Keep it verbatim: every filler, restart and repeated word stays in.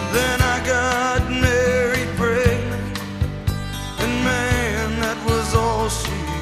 Then I got married pregnant, and man, that was all she